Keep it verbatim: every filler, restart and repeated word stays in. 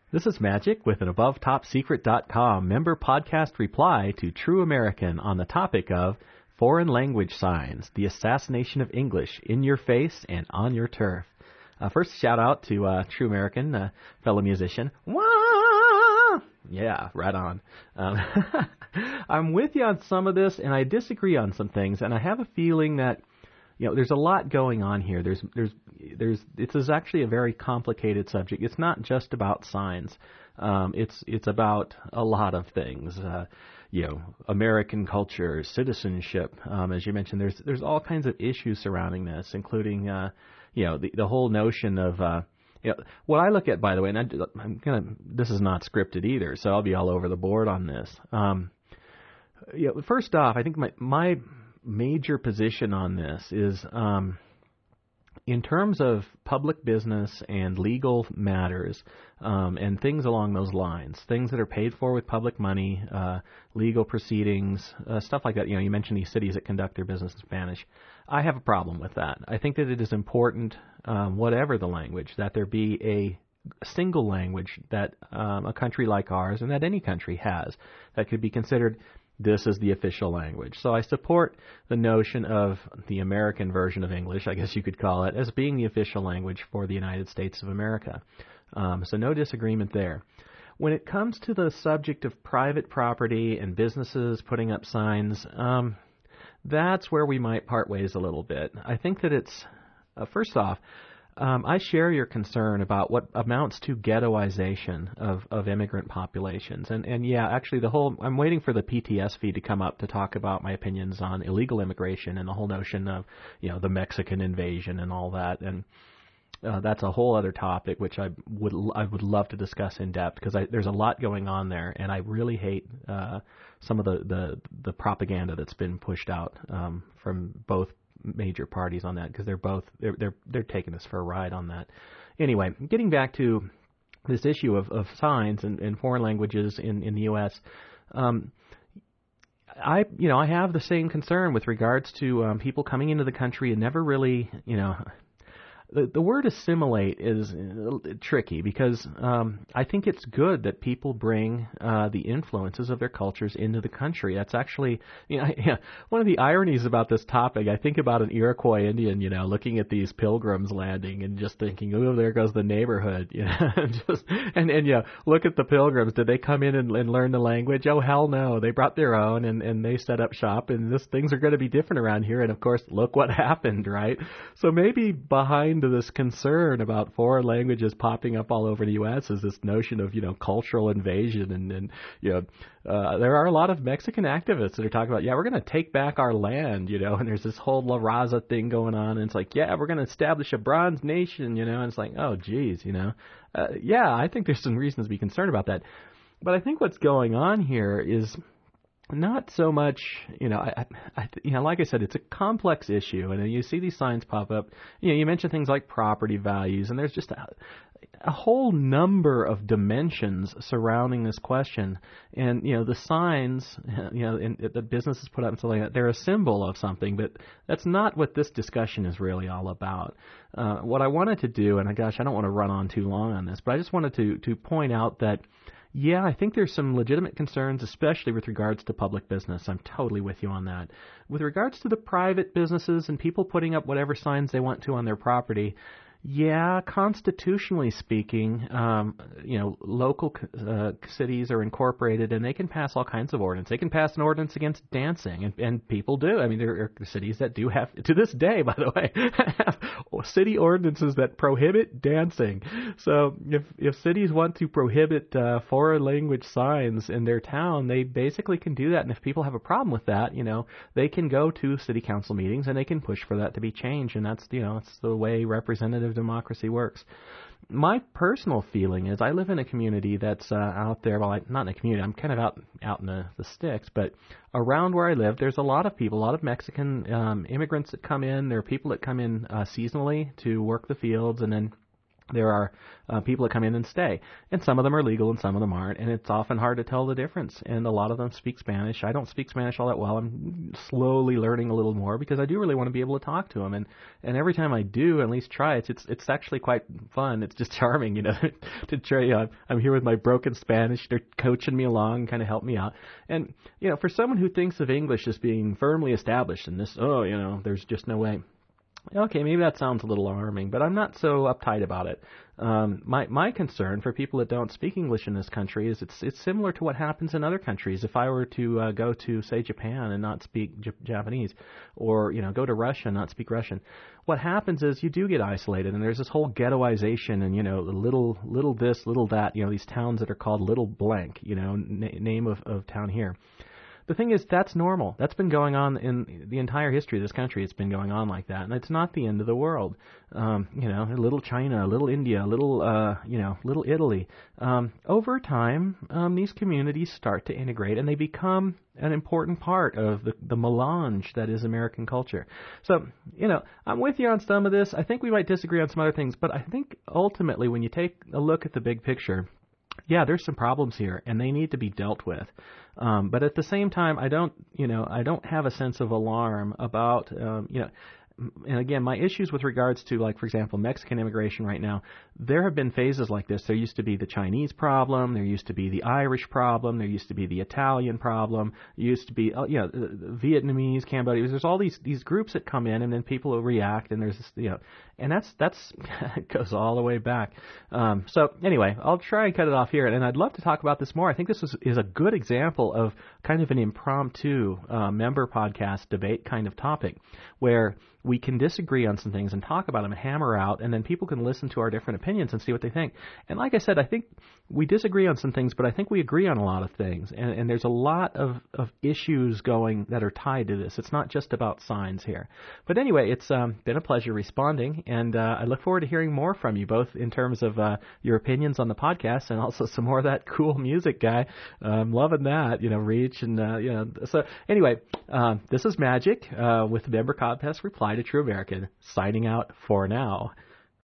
This is Magic with an above top secret dot com member podcast reply to True American on the topic of foreign language signs, the assassination of English in your face and on your turf. Uh, first, shout out to uh, True American, uh, fellow musician. Wah! Yeah, right on. Um, I'm with you on some of this, and I disagree on some things, and I have a feeling that You know, there's a lot going on here. There's, there's, there's. This is actually a very complicated subject. It's not just about signs. Um, it's, it's about a lot of things. Uh, you know, American culture, citizenship. Um, as you mentioned, there's, there's all kinds of issues surrounding this, including, uh, you know, the, the whole notion of, uh, you know, what I look at, by the way, and I, I'm gonna. This is not scripted either, so I'll be all over the board on this. Um, you know, first off, I think my my major position on this is um, in terms of public business and legal matters um, and things along those lines, things that are paid for with public money, uh, legal proceedings, uh, stuff like that. You know, you mentioned these cities that conduct their business in Spanish. I have a problem with that. I think that it is important, um, whatever the language, that there be a single language that um, a country like ours and that any country has that could be considered this is the official language. So I support the notion of the American version of English, I guess you could call it, as being the official language for the United States of America. Um, so no disagreement there. When it comes to the subject of private property and businesses putting up signs, um, that's where we might part ways a little bit. I think that it's, uh, first off, Um, I share your concern about what amounts to ghettoization of, of immigrant populations. And, and yeah, actually the whole, I'm waiting for the P T S feed to come up to talk about my opinions on illegal immigration and the whole notion of, you know, the Mexican invasion and all that. And uh, that's a whole other topic, which I would, I would love to discuss in depth because there's a lot going on there. And I really hate uh, some of the, the, the propaganda that's been pushed out um, from both major parties on that because they're both they're they're they're taking us for a ride on that. Anyway, getting back to this issue of, of signs and, and foreign languages in, in the U S, um, I you know I have the same concern with regards to um, people coming into the country and never really you know. The, the word assimilate is tricky because um, I think it's good that people bring uh, the influences of their cultures into the country. That's actually, you know, yeah, one of the ironies about this topic. I think about an Iroquois Indian, you know, looking at these pilgrims landing and just thinking, oh, there goes the neighborhood, you know, and just and and yeah, look at the pilgrims. Did they come in and, and learn the language? Oh, hell no, they brought their own and and they set up shop. And this things are going to be different around here. And of course, look what happened, right? So maybe behind to this concern about foreign languages popping up all over the U S is this notion of, you know, cultural invasion. And, and you know, uh, there are a lot of Mexican activists that are talking about, yeah, we're going to take back our land, you know, and there's this whole La Raza thing going on. And it's like, yeah, we're going to establish a bronze nation, you know, and it's like, oh, geez, you know, uh, yeah, I think there's some reasons to be concerned about that. But I think what's going on here is not so much, you know, I, I, you know, like I said, it's a complex issue, and you see these signs pop up. You know, you mentioned things like property values, and there's just a, a whole number of dimensions surrounding this question. And you know, the signs, you know, in, that businesses put up and stuff like that, they're a symbol of something, but that's not what this discussion is really all about. Uh, what I wanted to do, and gosh, I don't want to run on too long on this, but I just wanted to to point out that. Yeah, I think there's some legitimate concerns, especially with regards to public business. I'm totally with you on that. With regards to the private businesses and people putting up whatever signs they want to on their property, yeah, constitutionally speaking, um, you know, local uh, cities are incorporated and they can pass all kinds of ordinance. They can pass an ordinance against dancing, and, and people do. I mean, there are cities that do have, to this day, by the way, have city ordinances that prohibit dancing. So if if cities want to prohibit uh, foreign language signs in their town, they basically can do that. And if people have a problem with that, you know, they can go to city council meetings and they can push for that to be changed. And that's, you know, it's the way representative democracy works. My personal feeling is I live in a community that's uh, out there. Well, I, not in a community. I'm kind of out out in the, the sticks, but around where I live, there's a lot of people, a lot of Mexican um, immigrants that come in. There are people that come in uh, seasonally to work the fields, and then There are uh, people that come in and stay, and some of them are legal and some of them aren't, and it's often hard to tell the difference, and a lot of them speak Spanish. I don't speak Spanish all that well. I'm slowly learning a little more because I do really want to be able to talk to them, and, and every time I do at least try it, it's it's actually quite fun. It's just charming, you know, to try. You know, I'm here with my broken Spanish. They're coaching me along, kind of help me out. And, you know, for someone who thinks of English as being firmly established and this, oh, you know, there's just no way. Okay, maybe that sounds a little alarming, but I'm not so uptight about it. Um, my my concern for people that don't speak English in this country is it's it's similar to what happens in other countries. If I were to uh, go to, say, Japan and not speak J- Japanese, or you know go to Russia and not speak Russian, what happens is you do get isolated, and there's this whole ghettoization, and you know little little this, little that. You know these towns that are called little blank. You know na- name of, of town here. The thing is, that's normal. That's been going on in the entire history of this country. It's been going on like that, and it's not the end of the world. Um, you know, little China, little India, little, uh, you know, little Italy. Um, over time, um, these communities start to integrate, and they become an important part of the, the melange that is American culture. So, you know, I'm with you on some of this. I think we might disagree on some other things, but I think ultimately, when you take a look at the big picture, yeah, there's some problems here, and they need to be dealt with. Um, but at the same time, I don't, you know, I don't have a sense of alarm about, um, you know, and again, my issues with regards to, like, for example, Mexican immigration right now, there have been phases like this. There used to be the Chinese problem. There used to be the Irish problem. There used to be the Italian problem. There used to be, uh, you know, Vietnamese, Cambodia. There's all these these groups that come in, and then people will react, and there's this, you know, and that's that's it goes all the way back. Um, so anyway, I'll try and cut it off here, and I'd love to talk about this more. I think this is is a good example of kind of an impromptu uh, member podcast debate kind of topic where we can disagree on some things and talk about them and hammer out, and then people can listen to our different opinions and see what they think. And like I said, I think we disagree on some things, but I think we agree on a lot of things. And, and there's a lot of, of issues going that are tied to this. It's not just about signs here. But anyway, it's um, been a pleasure responding, and uh, I look forward to hearing more from you, both in terms of uh, your opinions on the podcast and also some more of that cool music guy. I'm loving that, you know, Reach. And, uh, you know, so anyway, uh, this is Magic uh, with Member Podcast Reply to True American, signing out for now.